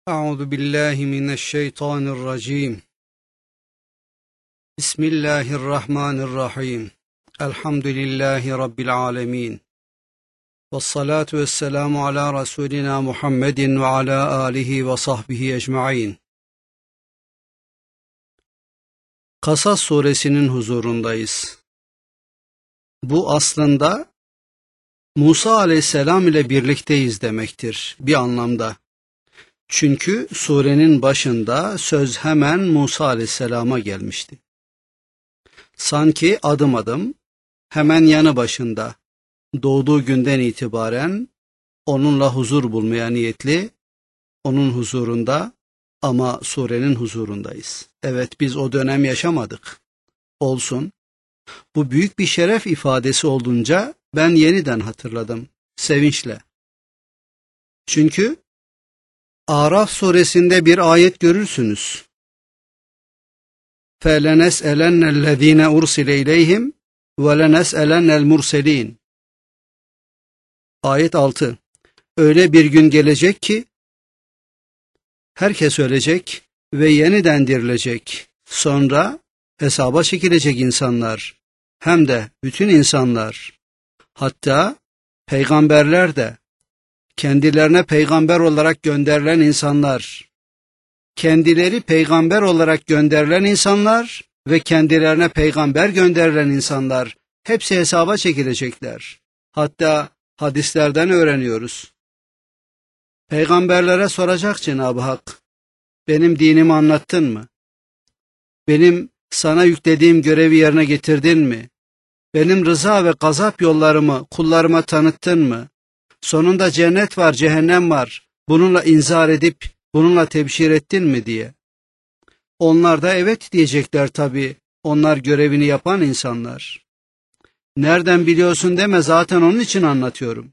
أعوذ بالله من الشيطان الرجيم. بسم الله الرحمن الرحيم. الحمد لله رب العالمين. والصلاة والسلام على رسولنا محمد وعلى آله وصحبه ecmaîn. Kasas suresinin huzurundayız. Bu aslında Musa aleyhisselam ile birlikteyiz demektir bir anlamda. Çünkü surenin başında söz hemen Musa aleyhisselama gelmişti. Sanki adım adım hemen yanı başında doğduğu günden itibaren onunla huzur bulmaya niyetli, onun huzurunda ama surenin huzurundayız. Evet, biz o dönem yaşamadık. Olsun. Bu büyük bir şeref ifadesi olduğunca ben yeniden hatırladım sevinçle. Çünkü Araf suresinde bir ayet görürsünüz. فَلَنَسْأَلَنَّ الَّذ۪ينَ اُرْسِلَ اِلَيْهِمْ وَلَنَسْأَلَنَّ الْمُرْسَل۪ينَ. Ayet 6. Öyle bir gün gelecek ki herkes ölecek ve yeniden dirilecek. Sonra hesaba çekilecek insanlar. Hem de bütün insanlar. Hatta peygamberler de, kendilerine peygamber olarak gönderilen insanlar, kendileri peygamber olarak gönderilen insanlar ve kendilerine peygamber gönderilen insanlar hepsi hesaba çekilecekler. Hatta hadislerden öğreniyoruz. Peygamberlere soracak Cenab-ı Hak, benim dinimi anlattın mı? Benim sana yüklediğim görevi yerine getirdin mi? Benim rıza ve gazap yollarımı kullarıma tanıttın mı? Sonunda cennet var, cehennem var. Bununla inzar edip bununla tebşir ettin mi diye. Onlar da evet diyecekler tabii. Onlar görevini yapan insanlar. Nereden biliyorsun deme, zaten onun için anlatıyorum.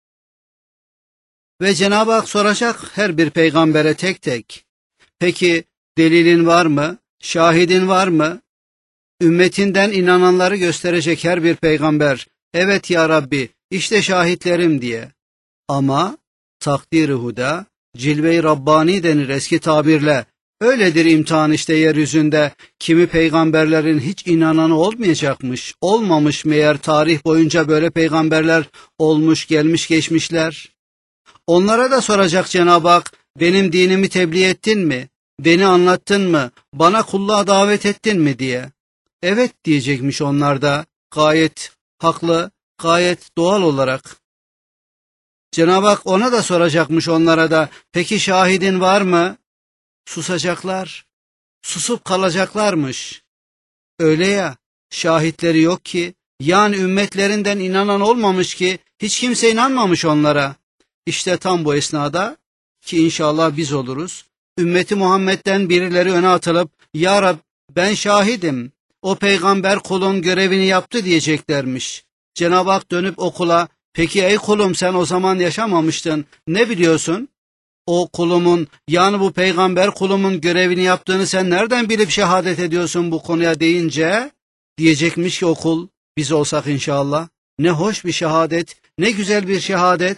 Ve Cenab-ı Hak soracak her bir peygambere tek tek. Peki delilin var mı? Şahidin var mı? Ümmetinden inananları gösterecek her bir peygamber. Evet ya Rabbi, İşte şahitlerim diye. Ama takdir-i huda, cilve-i Rabbani denir eski tabirle. Öyledir imtihan işte yeryüzünde. Kimi peygamberlerin hiç inananı olmayacakmış. Olmamış meğer, tarih boyunca böyle peygamberler olmuş, gelmiş, geçmişler. Onlara da soracak Cenab-ı Hak, benim dinimi tebliğ ettin mi? Beni anlattın mı? Bana kulluğa davet ettin mi diye. Evet diyecekmiş onlar da, gayet haklı, gayet doğal olarak. Cenab-ı Hak ona da soracakmış, onlara da, peki şahidin var mı? Susacaklar, susup kalacaklarmış. Öyle ya, şahitleri yok ki, yani ümmetlerinden inanan olmamış ki, hiç kimse inanmamış onlara. İşte tam bu esnada, ki inşallah biz oluruz, ümmeti Muhammed'den birileri öne atılıp, ya Rab ben şahidim, o peygamber kulun görevini yaptı diyeceklermiş. Cenab-ı Hak dönüp o kula, peki ey kulum sen o zaman yaşamamıştın, ne biliyorsun? O kulumun, yani bu peygamber kulumun görevini yaptığını sen nereden bilip şehadet ediyorsun bu konuya deyince, diyecekmiş ki o kul, biz olsak inşallah, ne hoş bir şehadet, ne güzel bir şehadet.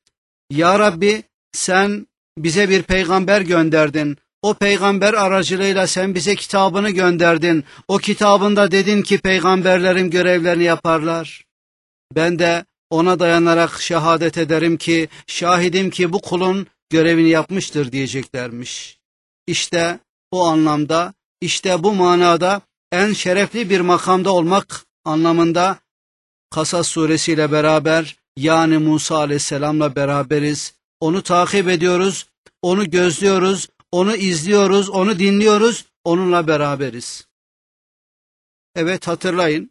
Ya Rabbi sen bize bir peygamber gönderdin. O peygamber aracılığıyla sen bize kitabını gönderdin. O kitabında dedin ki peygamberlerin görevlerini yaparlar. Ben de ona dayanarak şehadet ederim ki, şahidim ki bu kulun görevini yapmıştır diyeceklermiş. İşte o anlamda, işte bu manada en şerefli bir makamda olmak anlamında Kasas suresiyle beraber, yani Musa aleyhisselamla beraberiz. Onu takip ediyoruz, onu gözlüyoruz, onu izliyoruz, onu dinliyoruz, onunla beraberiz. Evet, hatırlayın,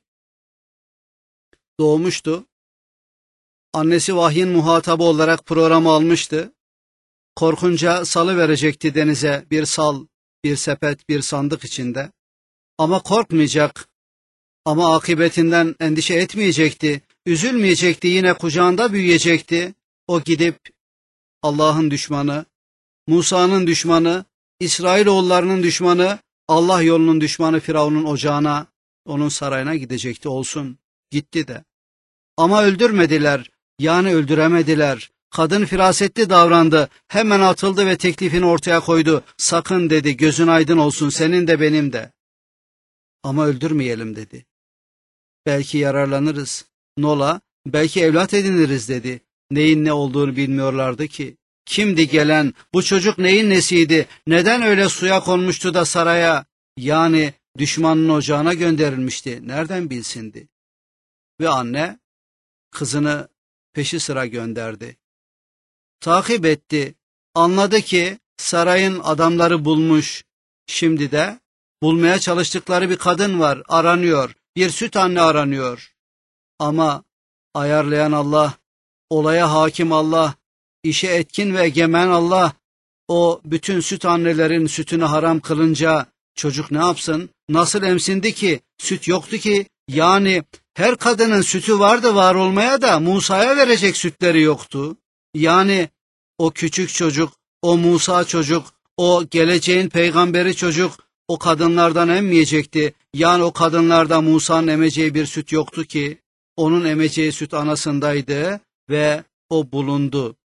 doğmuştu. Annesi vahyin muhatabı olarak programı almıştı. Korkunca salı verecekti denize, bir sal, bir sepet, bir sandık içinde. Ama korkmayacak, ama akıbetinden endişe etmeyecekti, üzülmeyecekti, yine kucağında büyüyecekti. O gidip Allah'ın düşmanı, Musa'nın düşmanı, İsrailoğullarının düşmanı, Allah yolunun düşmanı Firavun'un ocağına, onun sarayına gidecekti, olsun. Gitti de. Ama öldürmediler, yani öldüremediler. Kadın firasetli davrandı. Hemen atıldı ve teklifini ortaya koydu. Sakın dedi, gözün aydın olsun, senin de benim de. Ama öldürmeyelim dedi. Belki yararlanırız. Nola, belki evlat ediniriz dedi. Neyin ne olduğunu bilmiyorlardı ki. Kimdi gelen, bu çocuk neyin nesiydi, neden öyle suya konmuştu da saraya, yani düşmanın ocağına gönderilmişti, nereden bilsindi? Ve anne kızını peşi sıra gönderdi. Takip etti, anladı ki sarayın adamları bulmuş, şimdi de bulmaya çalıştıkları bir kadın var, aranıyor, bir süt anne aranıyor. Ama ayarlayan Allah, olaya hakim Allah, işe etkin ve egemen Allah, o bütün süt annelerin sütünü haram kılınca çocuk ne yapsın? Nasıl emsindi ki? Süt yoktu ki. Yani her kadının sütü vardı var olmaya da Musa'ya verecek sütleri yoktu. Yani o küçük çocuk, o Musa çocuk, o geleceğin peygamberi çocuk o kadınlardan emmeyecekti. Yani o kadınlarda Musa'nın emeceği bir süt yoktu ki. Onun emeceği süt anasındaydı ve o bulundu.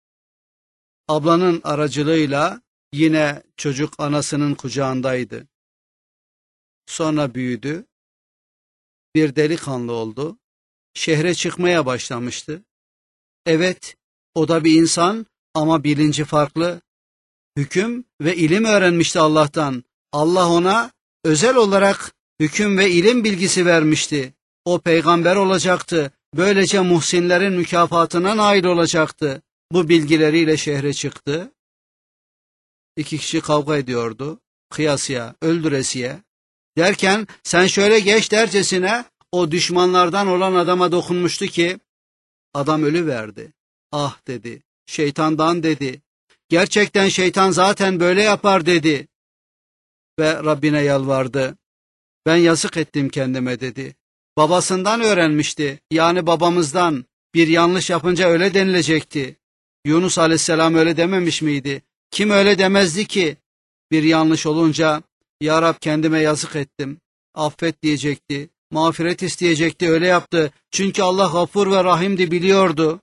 Ablanın aracılığıyla yine çocuk anasının kucağındaydı. Sonra büyüdü, bir delikanlı oldu, şehre çıkmaya başlamıştı. Evet, o da bir insan ama bilinci farklı. Hüküm ve ilim öğrenmişti Allah'tan. Allah ona özel olarak hüküm ve ilim bilgisi vermişti. O peygamber olacaktı. Böylece muhsinlerin mükafatına nail olacaktı. Bu bilgileriyle şehre çıktı. İki kişi kavga ediyordu. Kıyasıya, öldüresiye. Derken sen şöyle geç dercesine o düşmanlardan olan adama dokunmuştu ki adam ölüverdi. Ah dedi, şeytandan dedi. Gerçekten şeytan zaten böyle yapar dedi. Ve Rabbine yalvardı. Ben yazık ettim kendime dedi. Babasından öğrenmişti. Yani babamızdan bir yanlış yapınca öyle denilecekti. Yunus Aleyhisselam öyle dememiş miydi? Kim öyle demezdi ki? Bir yanlış olunca Ya Rab kendime yazık ettim. Affet diyecekti. Mağfiret isteyecekti. Öyle yaptı. Çünkü Allah Gafur ve Rahim'di biliyordu.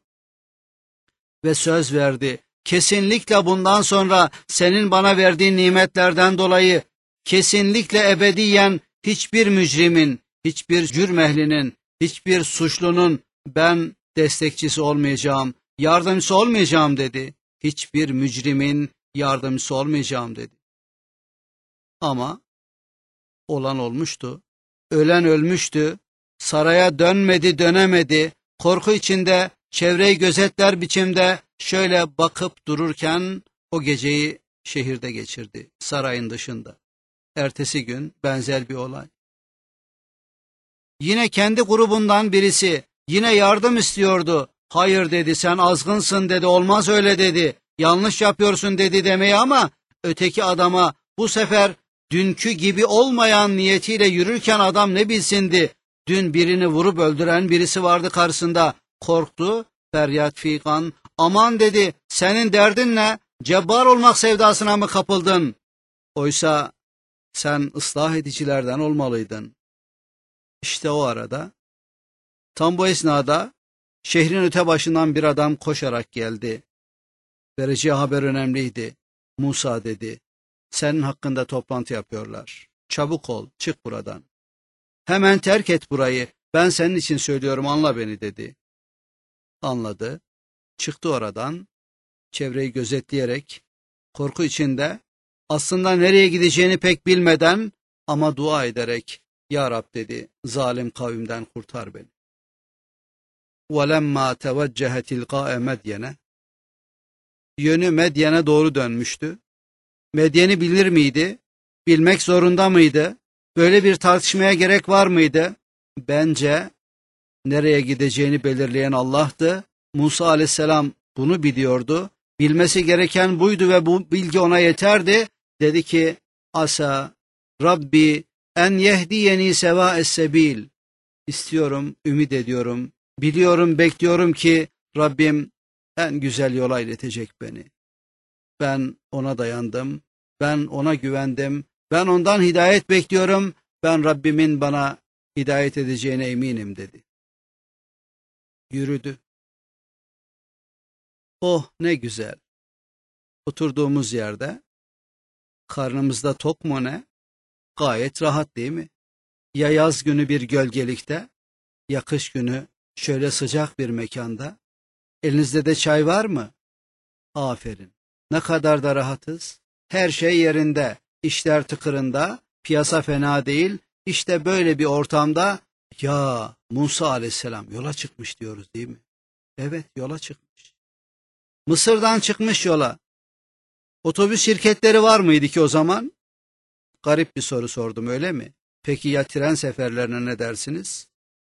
Ve söz verdi. Kesinlikle bundan sonra senin bana verdiğin nimetlerden dolayı kesinlikle ebediyen hiçbir mücrimin, hiçbir cürm ehlinin, hiçbir suçlunun ben destekçisi olmayacağım, yardımcısı olmayacağım dedi. Hiçbir mücrimin yardımcısı olmayacağım dedi. Ama olan olmuştu. Ölen ölmüştü. Saraya dönmedi, dönemedi. Korku içinde çevreyi gözetler biçimde şöyle bakıp dururken o geceyi şehirde geçirdi, sarayın dışında. Ertesi gün benzer bir olay. Yine kendi grubundan birisi yine yardım istiyordu. Hayır dedi, sen azgınsın dedi, olmaz öyle dedi. Yanlış yapıyorsun dedi demeye ama öteki adama bu sefer dünkü gibi olmayan niyetiyle yürürken adam ne bilsindi. Dün birini vurup öldüren birisi vardı karşısında. Korktu, feryat figan. Aman dedi, senin derdin ne? Cebbar olmak sevdasına mı kapıldın? Oysa sen ıslah edicilerden olmalıydın. İşte o arada, tam bu esnada şehrin öte başından bir adam koşarak geldi. Vereceği haber önemliydi. Musa dedi, senin hakkında toplantı yapıyorlar. Çabuk ol, çık buradan. Hemen terk et burayı, ben senin için söylüyorum, anla beni dedi. Anladı, çıktı oradan, çevreyi gözetleyerek, korku içinde, aslında nereye gideceğini pek bilmeden ama dua ederek, Ya Rab dedi, zalim kavimden kurtar beni. وَلَمَّا تَوَجَّهَ تِلْقَاءَ مَدْيَنَ Yönü Medyen'e doğru dönmüştü. Medyen'i bilir miydi? Bilmek zorunda mıydı? Böyle bir tartışmaya gerek var mıydı? Bence nereye gideceğini belirleyen Allah'tı. Musa aleyhisselam bunu biliyordu. Bilmesi gereken buydu ve bu bilgi ona yeterdi. Dedi ki, Asa Rabbi en yehdiyeni sevâ'es sebil. İstiyorum, ümit ediyorum, biliyorum, bekliyorum ki Rabbim en güzel yola iletecek beni. Ben ona dayandım, ben ona güvendim, ben ondan hidayet bekliyorum, ben Rabbimin bana hidayet edeceğine eminim dedi. Yürüdü. Oh ne güzel. Oturduğumuz yerde karnımızda tok mu ne? Gayet rahat değil mi? Ya yaz günü bir gölgelikte, ya kış günü şöyle sıcak bir mekanda. Elinizde de çay var mı? Aferin. Ne kadar da rahatız. Her şey yerinde. İşler tıkırında. Piyasa fena değil. İşte böyle bir ortamda ya Musa aleyhisselam yola çıkmış diyoruz değil mi? Evet, yola çıkmış. Mısır'dan çıkmış yola. Otobüs şirketleri var mıydı ki o zaman? Garip bir soru sordum, öyle mi? Peki ya tren seferlerine ne dersiniz?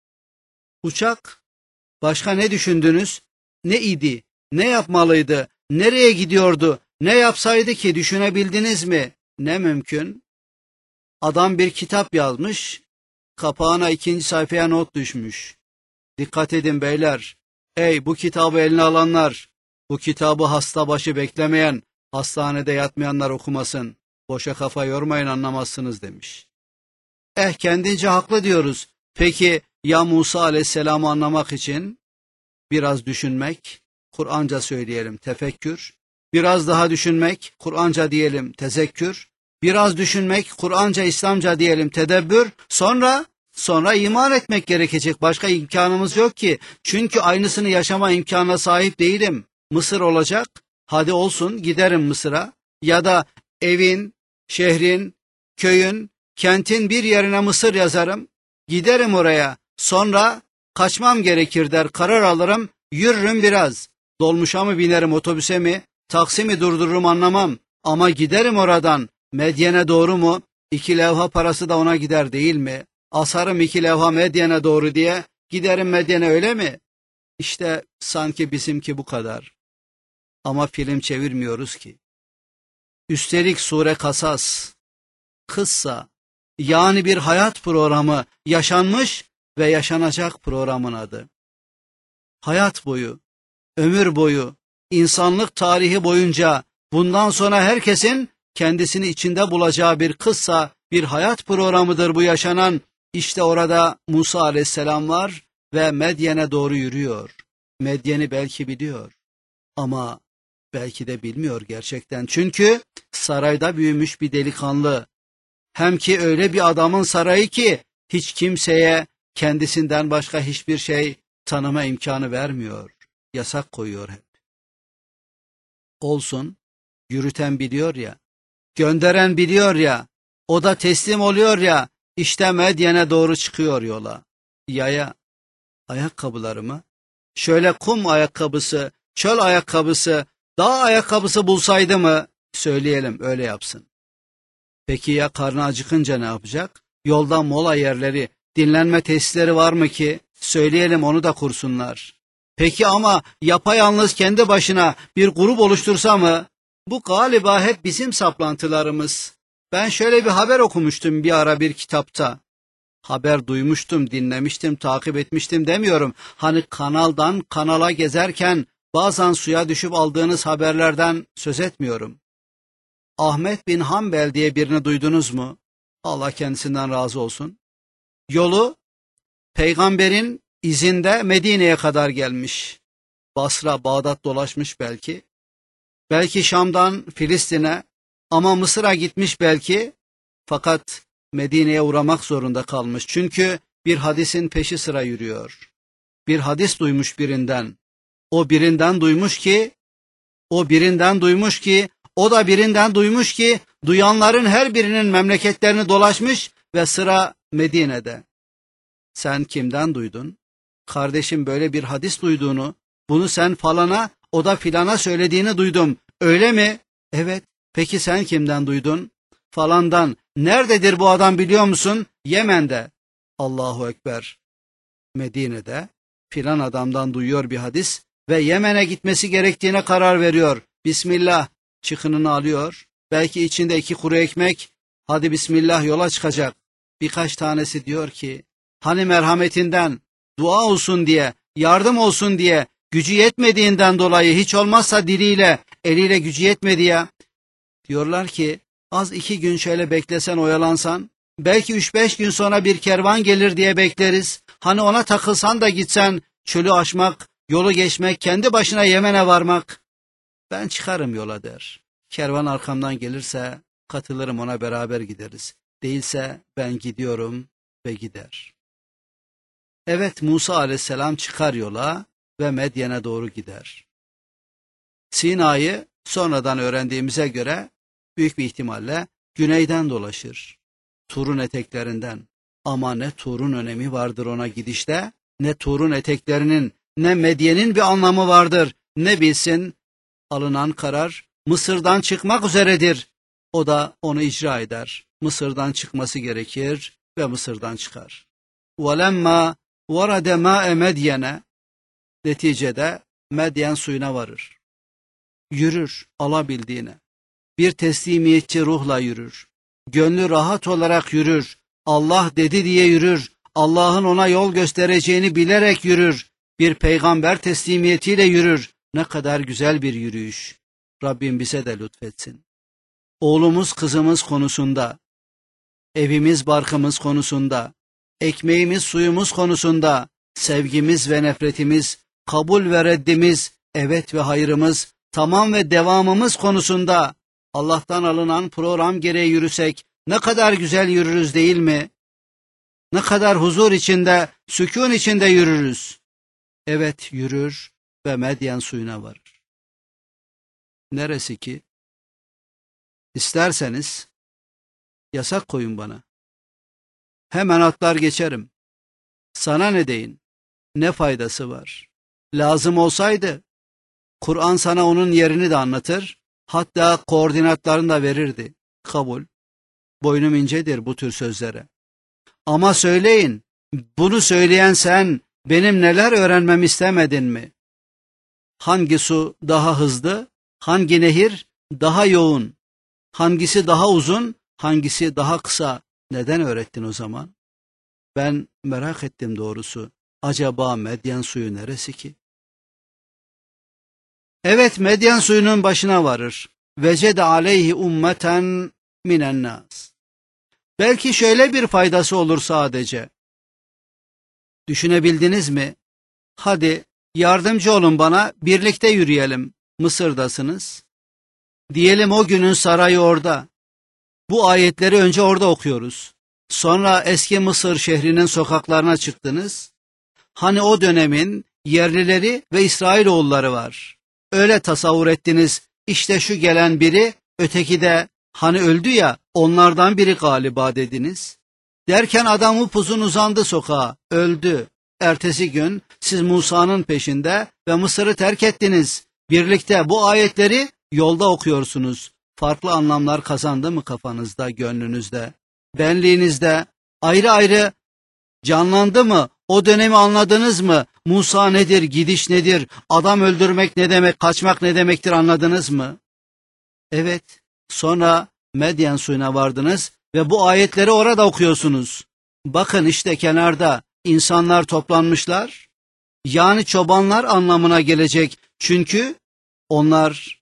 Uçak? Başka ne düşündünüz? Ne idi? Ne yapmalıydı? Nereye gidiyordu? Ne yapsaydı ki, düşünebildiniz mi? Ne mümkün? Adam bir kitap yazmış, kapağına 2. sayfaya not düşmüş. Dikkat edin beyler. Ey bu kitabı eline alanlar, bu kitabı hasta başı beklemeyen, hastanede yatmayanlar okumasın. Boşa kafa yormayın, anlamazsınız demiş. Kendince haklı diyoruz. Peki ya Musa aleyhisselamı anlamak için? Biraz düşünmek, Kur'anca söyleyelim tefekkür. Biraz daha düşünmek, Kur'anca diyelim tezekkür. Biraz düşünmek, Kur'anca İslamca diyelim tedebbür. Sonra iman etmek gerekecek. Başka imkanımız yok ki. Çünkü aynısını yaşama imkanına sahip değilim. Mısır olacak. Hadi olsun, giderim Mısır'a. Ya da evin, şehrin, köyün, kentin bir yerine Mısır yazarım. Giderim oraya. Sonra kaçmam gerekir der, karar alırım, yürürüm biraz. Dolmuşa mı binerim, otobüse mi, taksi mi durdururum anlamam. Ama giderim oradan. Medyen'e doğru mu? 2 levha parası da ona gider değil mi? Asarım 2 levha Medyen'e doğru diye, giderim Medyen'e, öyle mi? İşte sanki bizimki bu kadar. Ama film çevirmiyoruz ki. Üstelik sure Kasas, kıssa, yani bir hayat programı, yaşanmış ve yaşanacak programın adı. Hayat boyu, ömür boyu, insanlık tarihi boyunca bundan sonra herkesin kendisini içinde bulacağı bir kıssa, bir hayat programıdır bu yaşanan. İşte orada Musa aleyhisselam var ve Medyen'e doğru yürüyor. Medyen'i belki biliyor ama belki de bilmiyor gerçekten. Çünkü sarayda büyümüş bir delikanlı. Hem ki öyle bir adamın sarayı ki hiç kimseye kendisinden başka hiçbir şey tanıma imkanı vermiyor. Yasak koyuyor hep. Olsun, yürüten biliyor ya, gönderen biliyor ya, o da teslim oluyor ya, işte Medyen'e doğru çıkıyor yola. Yaya, ayakkabılarımı, şöyle kum ayakkabısı, çöl ayakkabısı, dağ ayakkabısı bulsaydı mı, söyleyelim öyle yapsın. Peki ya karnı acıkınca ne yapacak? Yolda mola yerleri, dinlenme tesisleri var mı ki? Söyleyelim onu da kursunlar. Peki ama yapayalnız kendi başına bir grup oluştursa mı? Bu galiba hep bizim saplantılarımız. Ben şöyle bir haber okumuştum bir ara bir kitapta. Haber duymuştum, dinlemiştim, takip etmiştim demiyorum. Hani kanaldan kanala gezerken bazen suya düşüp aldığınız haberlerden söz etmiyorum. Ahmet bin Hanbel diye birini duydunuz mu? Allah kendisinden razı olsun. Yolu peygamberin izinde Medine'ye kadar gelmiş. Basra, Bağdat dolaşmış belki. Belki Şam'dan Filistin'e, ama Mısır'a gitmiş belki. Fakat Medine'ye uğramak zorunda kalmış. Çünkü bir hadisin peşi sıra yürüyor. Bir hadis duymuş birinden. O birinden duymuş ki, o da birinden duymuş ki, duyanların her birinin memleketlerini dolaşmış ve sıra Medine'de. Sen kimden duydun? Kardeşim böyle bir hadis duyduğunu, bunu sen falana, o da filana söylediğini duydum. Öyle mi? Evet. Peki sen kimden duydun? Falandan. Nerededir bu adam biliyor musun? Yemen'de. Allahu Ekber. Medine'de filan adamdan duyuyor bir hadis ve Yemen'e gitmesi gerektiğine karar veriyor. Bismillah, çıkınını alıyor. Belki içinde 2 kuru ekmek. Hadi bismillah, yola çıkacak. Birkaç tanesi diyor ki, hani merhametinden, dua olsun diye, yardım olsun diye, gücü yetmediğinden dolayı, hiç olmazsa diliyle, eliyle gücü yetmedi ya. Diyorlar ki, az 2 gün şöyle beklesen, oyalansan, belki 3-5 gün sonra bir kervan gelir diye bekleriz. Hani ona takılsan da gitsen, çölü aşmak, yolu geçmek, kendi başına Yemen'e varmak. Ben çıkarım yola der. Kervan arkamdan gelirse katılırım, ona beraber gideriz. Değilse ben gidiyorum ve gider. Evet, Musa aleyhisselam çıkar yola ve Medyen'e doğru gider. Sina'yı sonradan öğrendiğimize göre büyük bir ihtimalle güneyden dolaşır. Tur'un eteklerinden. Ama ne Tur'un önemi vardır ona gidişte, ne Tur'un eteklerinin, ne Medyen'in bir anlamı vardır. Ne bilsin, alınan karar Mısır'dan çıkmak üzeredir. O da onu icra eder. Mısır'dan çıkması gerekir ve Mısır'dan çıkar. وَلَمَّا وَرَدَ مَاءَ مَدْيَنَ Neticede Medyen suyuna varır. Yürür alabildiğine. Bir teslimiyetçi ruhla yürür. Gönlü rahat olarak yürür. Allah dedi diye yürür. Allah'ın ona yol göstereceğini bilerek yürür. Bir peygamber teslimiyetiyle yürür. Ne kadar güzel bir yürüyüş. Rabbim bize de lütfetsin. Oğlumuz kızımız konusunda, evimiz barkımız konusunda, ekmeğimiz suyumuz konusunda, sevgimiz ve nefretimiz, kabul ve reddimiz, evet ve hayırımız, tamam ve devamımız konusunda Allah'tan alınan program gereği yürüsek ne kadar güzel yürürüz değil mi? Ne kadar huzur içinde, sükun içinde yürürüz. Evet, yürür ve Medyen suyuna varır. Neresi ki? İsterseniz yasak koyun bana. Hemen atlar geçerim. Sana ne deyin? Ne faydası var? Lazım olsaydı Kur'an sana onun yerini de anlatır, hatta koordinatlarını da verirdi. Kabul. Boynum incedir bu tür sözlere. Ama söyleyin, bunu söyleyen sen benim neler öğrenmemi istemedin mi? Hangi su daha hızlı, hangi nehir daha yoğun, hangisi daha uzun, hangisi daha kısa? Neden öğrettin o zaman? Ben merak ettim doğrusu. Acaba Medyen suyu neresi ki? Evet, Medyen suyunun başına varır. Vecede aleyhi ummeten minen nas. Belki şöyle bir faydası olur sadece. Düşünebildiniz mi? Hadi yardımcı olun bana, birlikte yürüyelim. Mısır'dasınız. Diyelim o günün sarayı orada. Bu ayetleri önce orada okuyoruz. Sonra eski Mısır şehrinin sokaklarına çıktınız. Hani o dönemin yerlileri ve İsrailoğulları var. Öyle tasavvur ettiniz, işte şu gelen biri, öteki de hani öldü ya, onlardan biri galiba dediniz. Derken adam upuzun uzandı sokağa, öldü. Ertesi gün siz Musa'nın peşinde ve Mısır'ı terk ettiniz. Birlikte bu ayetleri yolda okuyorsunuz. Farklı anlamlar kazandı mı kafanızda, gönlünüzde, benliğinizde? Ayrı ayrı canlandı mı? O dönemi anladınız mı? Musa nedir, gidiş nedir, adam öldürmek ne demek, kaçmak ne demektir anladınız mı? Evet, sonra Medyen suyuna vardınız ve bu ayetleri orada okuyorsunuz. Bakın işte kenarda insanlar toplanmışlar. Yani çobanlar anlamına gelecek. Çünkü onlar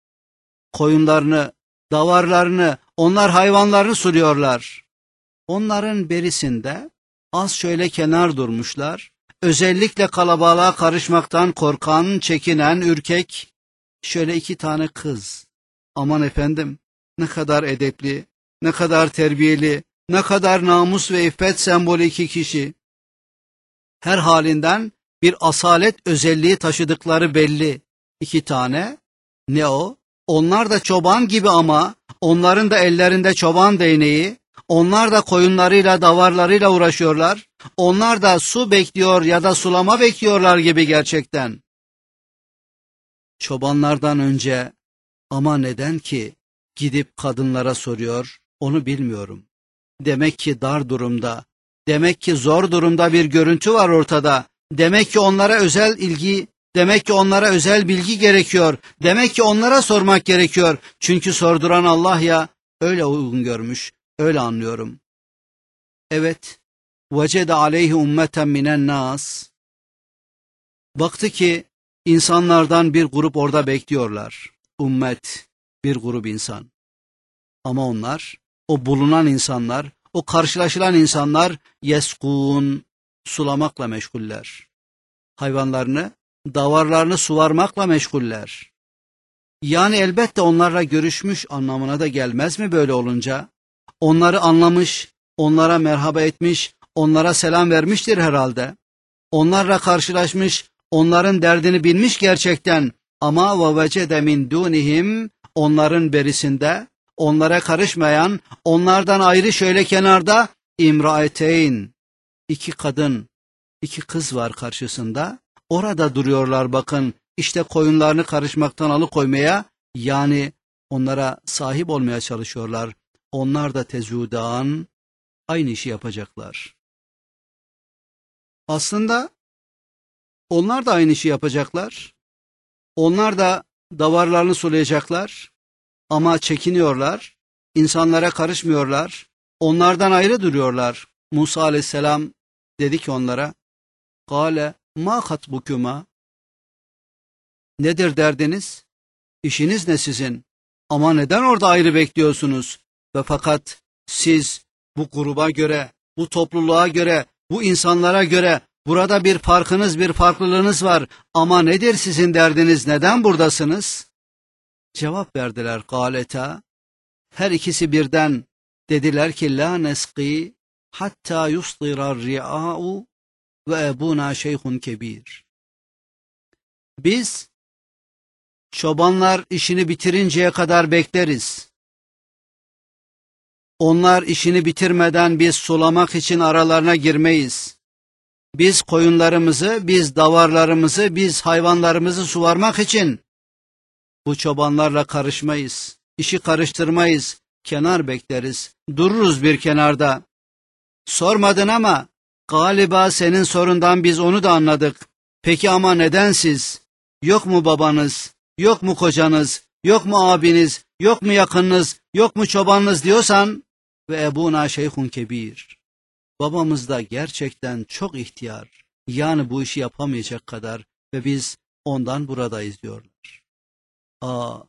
koyunlarını, davarlarını, onlar hayvanlarını sürüyorlar. Onların berisinde az şöyle kenar durmuşlar. Özellikle kalabalığa karışmaktan korkan, çekinen, ürkek şöyle 2 tane kız. Aman efendim, ne kadar edepli, ne kadar terbiyeli, ne kadar namus ve iffet sembolü 2 kişi. Her halinden bir asalet özelliği taşıdıkları belli. 2 tane. Ne o? Onlar da çoban gibi ama onların da ellerinde çoban değneği, onlar da koyunlarıyla, davarlarıyla uğraşıyorlar. Onlar da su bekliyor ya da sulama bekliyorlar gibi gerçekten. Çobanlardan önce ama neden ki gidip kadınlara soruyor, onu bilmiyorum. Demek ki dar durumda, demek ki zor durumda bir görüntü var ortada. Demek ki onlara özel ilgi, demek ki onlara özel bilgi gerekiyor. Demek ki onlara sormak gerekiyor. Çünkü sorduran Allah ya, öyle uygun görmüş, öyle anlıyorum. Evet, vecede aleyhi ummeten minen nas. Baktı ki insanlardan bir grup orada bekliyorlar. Ümmet, bir grup insan. Ama onlar, o bulunan insanlar, o karşılaşılan insanlar yeskun, sulamakla meşguller. Hayvanlarını, davarlarını suvarmakla meşguller. Yani elbette onlarla görüşmüş anlamına da gelmez mi böyle olunca? Onları anlamış, onlara merhaba etmiş, onlara selam vermiştir herhalde. Onlarla karşılaşmış, onların derdini bilmiş gerçekten. Ama وَوَجَدَ مِنْ دُونِهِمْ onların berisinde, onlara karışmayan, onlardan ayrı şöyle kenarda imraeteyn, iki kadın, iki kız var karşısında. Orada duruyorlar bakın, işte koyunlarını karışmaktan alıkoymaya, yani onlara sahip olmaya çalışıyorlar. Onlar da tezudan aynı işi yapacaklar. Aslında onlar da aynı işi yapacaklar. Onlar da davarlarını sulayacaklar ama çekiniyorlar, insanlara karışmıyorlar, onlardan ayrı duruyorlar. Musa aleyhisselam dedi ki onlara, "Kâle mâ hatbukuma?" Nedir derdiniz? İşiniz ne sizin? Ama neden orada ayrı bekliyorsunuz? Ve fakat siz bu gruba göre, bu topluluğa göre, bu insanlara göre burada bir farkınız, bir farklılığınız var. Ama nedir sizin derdiniz? Neden buradasınız? Cevap verdiler galeta. Her ikisi birden dediler ki la nesqi hatta yusdira ri'a'u ve ebuna şeyhun kebir. Biz çobanlar işini bitirinceye kadar bekleriz. Onlar işini bitirmeden biz sulamak için aralarına girmeyiz. Biz koyunlarımızı, biz davarlarımızı, biz hayvanlarımızı suvarmak için bu çobanlarla karışmayız. İşi karıştırmayız. Kenar bekleriz. Dururuz bir kenarda. Sormadın ama galiba senin sorundan biz onu da anladık. Peki ama neden siz? Yok mu babanız? Yok mu kocanız? Yok mu abiniz? Yok mu yakınınız? Yok mu çobanınız diyorsan ve ebuna şeyhun kebir. Babamız da gerçekten çok ihtiyar. Yani bu işi yapamayacak kadar ve biz ondan buradayız diyorlar. Aa,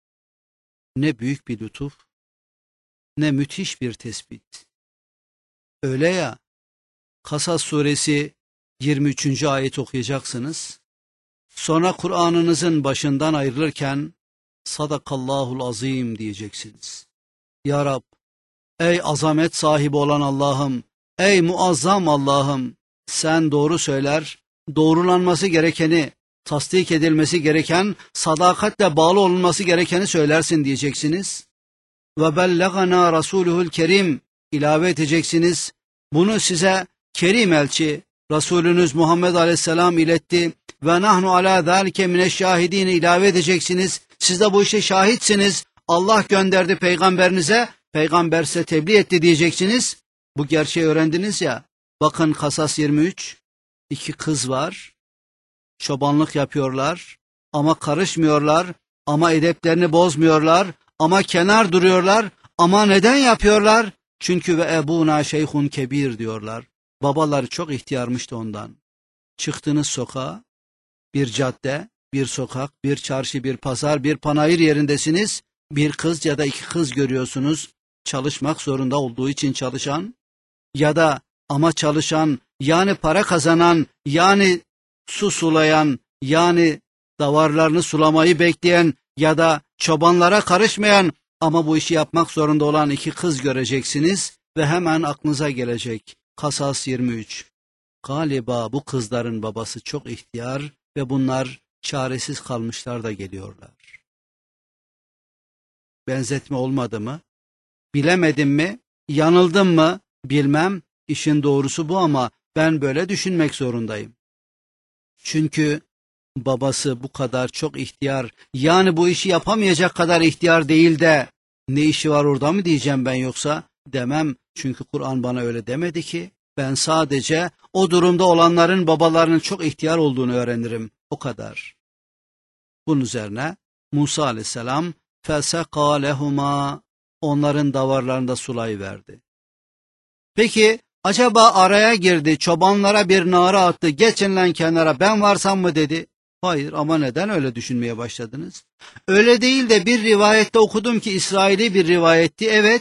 ne büyük bir lütuf, ne müthiş bir tespit. Öyle ya, Kasas suresi 23. ayet okuyacaksınız. Sonra Kur'an'ınızın başından ayrılırken Sadakallahul azim diyeceksiniz. Ya Rab, ey azamet sahibi olan Allah'ım, ey muazzam Allah'ım, sen doğru söyler, doğrulanması gerekeni, tasdik edilmesi gereken, sadakatle bağlı olunması gerekeni söylersin diyeceksiniz. Ve bellagana rasuluhul kerim ilave edeceksiniz. Bunu size kerim elçi, Resulünüz Muhammed Aleyhisselam iletti ve nahnu ala zalike mineşşahidin ilave edeceksiniz. Siz de bu işe şahitsiniz. Allah gönderdi peygamberinize, peygamber size tebliğ etti diyeceksiniz. Bu gerçeği öğrendiniz ya. Bakın Kasas 23, iki kız var. Çobanlık yapıyorlar ama karışmıyorlar, ama edeplerini bozmuyorlar, ama kenar duruyorlar. Ama neden yapıyorlar? Çünkü ve ebuna şeyhun kebir diyorlar. Babaları çok ihtiyarmış da ondan. Çıktınız sokağa, bir cadde, bir sokak, bir çarşı, bir pazar, bir panayır yerindesiniz. Bir kız ya da iki kız görüyorsunuz. Çalışmak zorunda olduğu için çalışan ya da ama çalışan, yani para kazanan, yani su sulayan, yani davarlarını sulamayı bekleyen ya da çobanlara karışmayan ama bu işi yapmak zorunda olan iki kız göreceksiniz ve hemen aklınıza gelecek. Kasas 23. Galiba bu kızların babası çok ihtiyar ve bunlar çaresiz kalmışlar da geliyorlar. Benzetme olmadı mı? Bilemedim mi? Yanıldım mı? Bilmem. İşin doğrusu bu ama ben böyle düşünmek zorundayım. Çünkü babası bu kadar çok ihtiyar, yani bu işi yapamayacak kadar ihtiyar değil de ne işi var orada mı diyeceğim ben, yoksa demem. Çünkü Kur'an bana öyle demedi ki. Ben sadece o durumda olanların babalarının çok ihtiyar olduğunu öğrenirim. O kadar. Bunun üzerine Musa aleyhisselam فَسَقَى لَهُمَا onların davarlarında sulayıverdi. Peki acaba araya girdi, çobanlara bir nara attı, geçin lan kenara ben varsam mı dedi. Hayır, ama neden öyle düşünmeye başladınız? Öyle değil de bir rivayette okudum ki İsraili bir rivayetti, evet,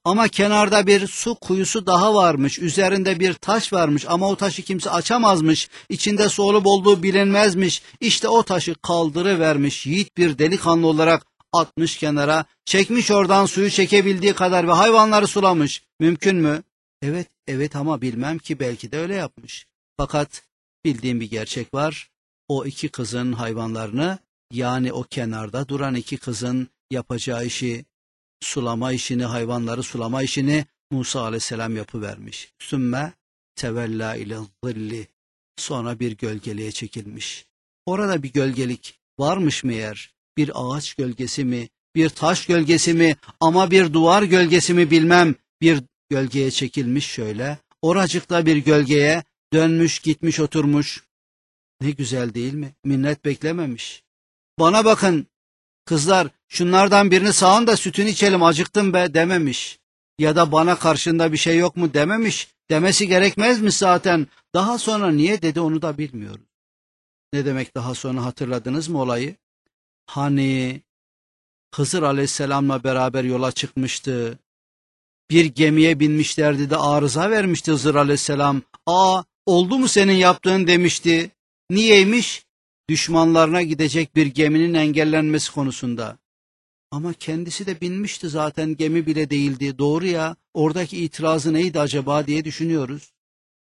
Ama kenarda bir su kuyusu daha varmış. Üzerinde bir taş varmış ama o taşı kimse açamazmış. İçinde su olup olduğu bilinmezmiş. İşte o taşı kaldırıvermiş. Yiğit bir delikanlı olarak atmış kenara. Çekmiş oradan suyu çekebildiği kadar ve hayvanları sulamış. Mümkün mü? Evet, evet ama bilmem ki belki de öyle yapmış. Fakat bildiğim bir gerçek var. O iki kızın hayvanlarını, yani o kenarda duran iki kızın yapacağı işi, sulama işini, hayvanları sulama işini Musa aleyhisselam yapıvermiş. Sümme tevella ile zilli. Sonra bir gölgeliğe çekilmiş. Orada bir gölgelik varmış mı eğer? Bir ağaç gölgesi mi, bir taş gölgesi mi, ama bir duvar gölgesi mi bilmem. Bir gölgeye çekilmiş şöyle. Oracıkta bir gölgeye dönmüş, gitmiş, oturmuş. Ne güzel değil mi? Minnet beklememiş. Bana bakın kızlar, şunlardan birini sağın da sütünü içelim, acıktım be dememiş. Ya da bana karşında bir şey yok mu dememiş. Demesi gerekmezmiş zaten. Daha sonra niye dedi onu da bilmiyorum. Ne demek daha sonra, hatırladınız mı olayı? Hani Hızır aleyhisselamla beraber yola çıkmıştı. Bir gemiye binmişlerdi de arıza vermişti Hızır aleyhisselam. Oldu mu senin yaptığın demişti. Niyeymiş? Düşmanlarına gidecek bir geminin engellenmesi konusunda. Ama kendisi de binmişti zaten, gemi bile değildi. Doğru ya, oradaki itirazı neydi acaba diye düşünüyoruz.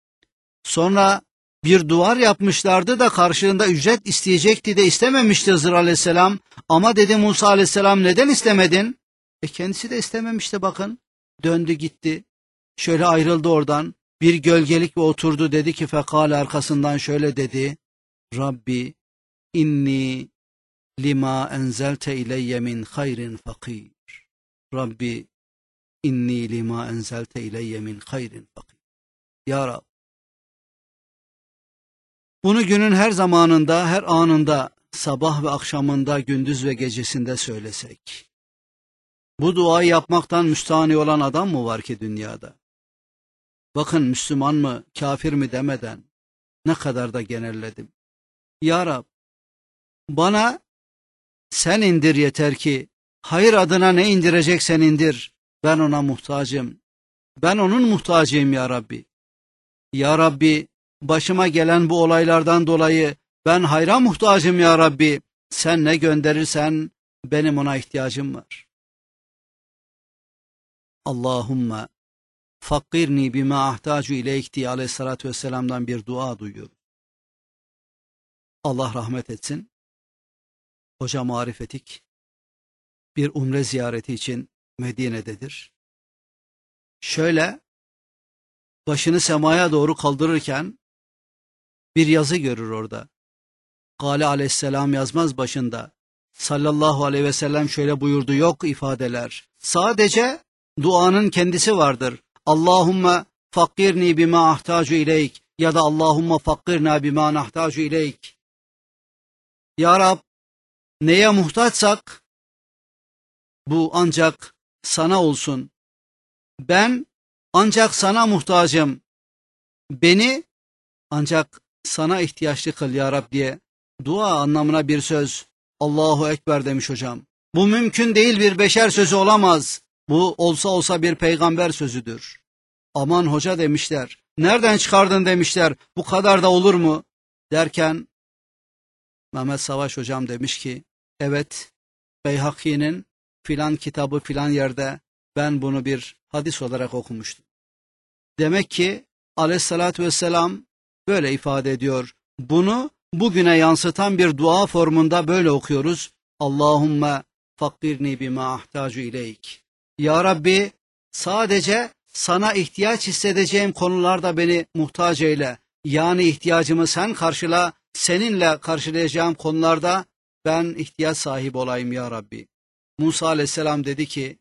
Sonra bir duvar yapmışlardı da karşılığında ücret isteyecekti de istememişti Hızır aleyhisselam. Ama dedi Musa aleyhisselam, neden istemedin? Kendisi de istememişti bakın. Döndü gitti. Şöyle ayrıldı oradan. Bir gölgelik ve oturdu, dedi ki fekale, arkasından şöyle dedi. Rabbi inni lima enzelte ileyye min hayrin fakir. Rabbi inni lima enzelte ileyye min hayrin fakir. Ya Rab, bunu günün her zamanında, her anında, sabah ve akşamında, gündüz ve gecesinde söylesek. Bu duayı yapmaktan müstahni olan adam mı var ki dünyada? Bakın, Müslüman mı, kafir mi demeden ne kadar da genelledim. Ya Rab, bana sen indir yeter ki, hayır adına ne indireceksen indir. Ben ona muhtacım. Ben onun muhtacıyım ya Rabbi. Ya Rabbi, başıma gelen bu olaylardan dolayı ben hayra muhtacım ya Rabbi. Sen ne gönderirsen benim ona ihtiyacım var. Allahümme fakkirni bima ahtacu ileyk diye aleyhissalatü vesselam'dan bir dua duyuyor. Allah rahmet etsin. Hoca Marifetik bir umre ziyareti için Medine'dedir. Şöyle başını semaya doğru kaldırırken bir yazı görür orada. Gale aleyhisselam yazmaz başında. Sallallahu aleyhi ve sellem şöyle buyurdu, yok ifadeler. Sadece duanın kendisi vardır. Allahümme fakkirni bima ahtacu ileyk ya da Allahümme fakkirna bima nahtacu ileyk. Ya Rab, neye muhtaçsak bu ancak sana olsun. Ben ancak sana muhtacım. Beni ancak sana ihtiyaçlı kıl ya Rab diye dua anlamına bir söz. Allahu Ekber demiş hocam. Bu mümkün değil, bir beşer sözü olamaz. Bu olsa olsa bir peygamber sözüdür. Aman hoca demişler. Nereden çıkardın demişler. Bu kadar da olur mu? Derken Mehmet Savaş hocam demiş ki, evet, Beyhaki'nin filan kitabı filan yerde ben bunu bir hadis olarak okumuştum. Demek ki aleyhissalatü vesselam böyle ifade ediyor. Bunu bugüne yansıtan bir dua formunda böyle okuyoruz. Allahümme fakkirni bima ahtacu ileyk. Ya Rabbi, sadece sana ihtiyaç hissedeceğim konularda beni muhtaç eyle. Yani ihtiyacımı sen karşıla, seninle karşılayacağım konularda ben ihtiyaç sahibi olayım ya Rabbi. Musa aleyhisselam dedi ki,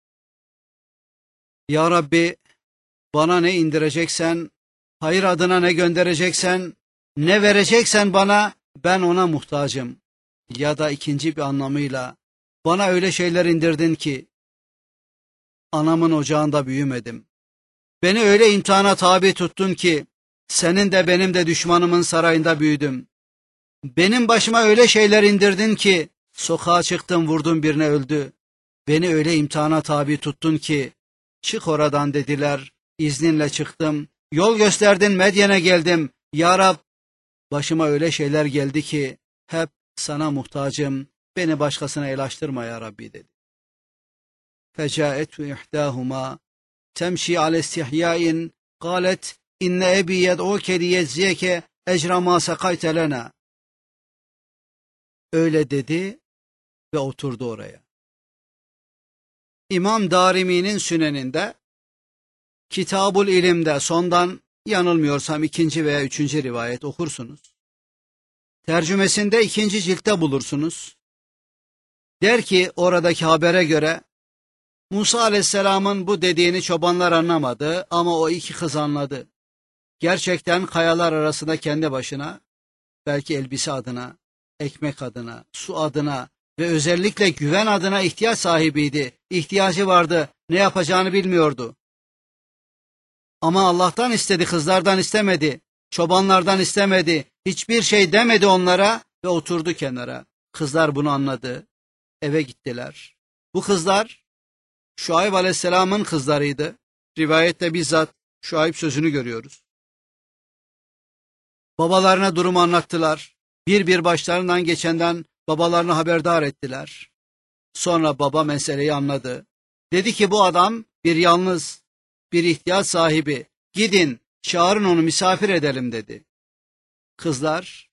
ya Rabbi, bana ne indireceksen, hayır adına ne göndereceksen, ne vereceksen bana, ben ona muhtacım. Ya da ikinci bir anlamıyla, bana öyle şeyler indirdin ki, anamın ocağında büyümedim. Beni öyle imtihana tabi tuttun ki, senin de benim de düşmanımın sarayında büyüdüm. Benim başıma öyle şeyler indirdin ki, sokağa çıktım, vurdum birine öldü. Beni öyle imtihana tabi tuttun ki, çık oradan dediler. İzninle çıktım. Yol gösterdin, Medyen'e geldim. Ya Rab, başıma öyle şeyler geldi ki hep sana muhtacım. Beni başkasına el açtırma ya Rabbi dedi. Fecaetu ihdahuma temşi ale istihyain qalet inne ebi yed'uke liyecziyeke ecra ma sakayte lena. Öyle dedi ve oturdu oraya. İmam Darimi'nin Süneninde, Kitabul İlim'de sondan yanılmıyorsam 2. veya 3. rivayet okursunuz. Tercümesinde 2. ciltte bulursunuz. Der ki oradaki habere göre Musa Aleyhisselam'ın bu dediğini çobanlar anlamadı ama o iki kız anladı. Gerçekten kayalar arasında kendi başına, belki elbise adına, ekmek adına, su adına ve özellikle güven adına ihtiyaç sahibiydi. İhtiyacı vardı, ne yapacağını bilmiyordu. Ama Allah'tan istedi, kızlardan istemedi, çobanlardan istemedi, hiçbir şey demedi onlara ve oturdu kenara. Kızlar bunu anladı, eve gittiler. Bu kızlar Şuayb Aleyhisselam'ın kızlarıydı. Rivayette bizzat Şuayb sözünü görüyoruz. Babalarına durumu anlattılar. Bir bir başlarından geçenden babalarını haberdar ettiler. Sonra baba meseleyi anladı. Dedi ki bu adam bir yalnız, bir ihtiyaç sahibi. Gidin, çağırın onu, misafir edelim dedi. Kızlar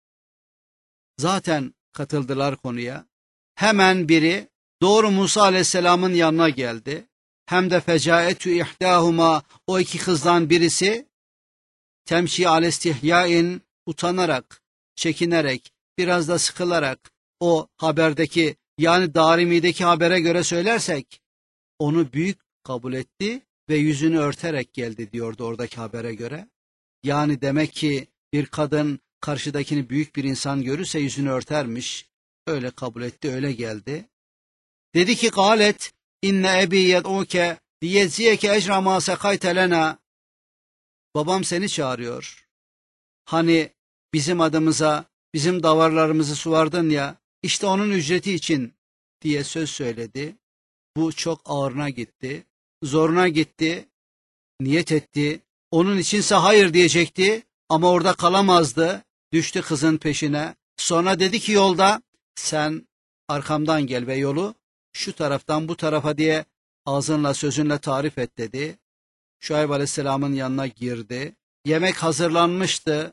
zaten katıldılar konuya. Hemen biri doğru Musa Aleyhisselam'ın yanına geldi. Hem de fecaetü ihdahuma, o iki kızdan birisi temşi alestihyain, utanarak, çekinerek, biraz da sıkılarak, o haberdeki yani Darimi'deki habere göre söylersek onu büyük kabul etti ve yüzünü örterek geldi diyordu oradaki habere göre. Yani demek ki bir kadın karşıdakini büyük bir insan görürse yüzünü örtermiş. Öyle kabul etti, öyle geldi. Dedi ki galet inne ebi yed'uke liyeziyeke ecra ma sekayte lena. Babam seni çağırıyor. Hani bizim adımıza, bizim davarlarımızı suvardın ya, işte onun ücreti için diye söz söyledi. Bu çok ağırına gitti, zoruna gitti, niyet etti. Onun içinse hayır diyecekti ama orada kalamazdı. Düştü kızın peşine. Sonra dedi ki yolda sen arkamdan gel ve yolu şu taraftan bu tarafa diye ağzınla sözünle tarif et dedi. Şuayb Aleyhisselam'ın yanına girdi. Yemek hazırlanmıştı.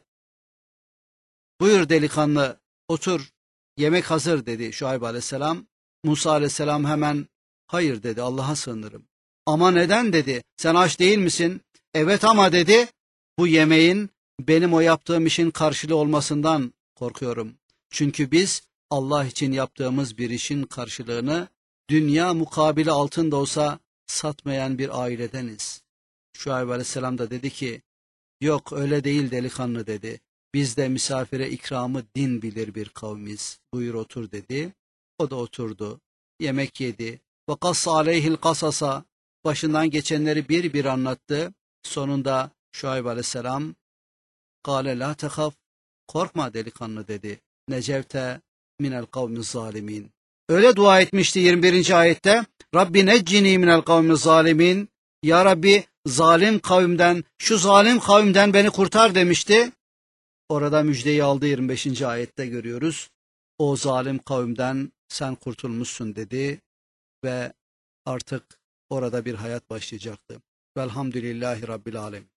Buyur delikanlı, otur. Yemek hazır dedi Şuayb Aleyhisselam. Musa Aleyhisselam hemen hayır dedi, Allah'a sığınırım. Ama neden dedi, sen aç değil misin? Evet ama dedi, bu yemeğin benim o yaptığım işin karşılığı olmasından korkuyorum. Çünkü biz Allah için yaptığımız bir işin karşılığını dünya mukabili altın da olsa satmayan bir ailedeniz. Şuayb Aleyhisselam da dedi ki, yok öyle değil delikanlı dedi. Biz de misafire ikramı din bilir bir kavmiz. Buyur otur dedi. O da oturdu. Yemek yedi. Ve kassa aleyhil kasasa. Başından geçenleri bir bir anlattı. Sonunda Şuayb Aleyhisselam kâle la tehaf. Korkma delikanlı dedi. Necevte minel kavmiz zalimin. Öyle dua etmişti 21. ayette. Rabbi neccini minel kavmiz zalimin. Ya Rabbi zalim kavimden, şu zalim kavimden beni kurtar demişti. Orada müjdeyi aldı 25. ayette görüyoruz. O zalim kavimden sen kurtulmuşsun dedi ve artık orada bir hayat başlayacaktı. Velhamdülillahi Rabbil Alemin.